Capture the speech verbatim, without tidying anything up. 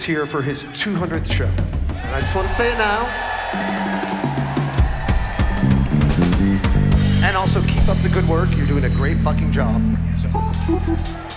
here for his two hundredth show. And I just want to say it now. And also keep up the good work. You're doing a great fucking job. So.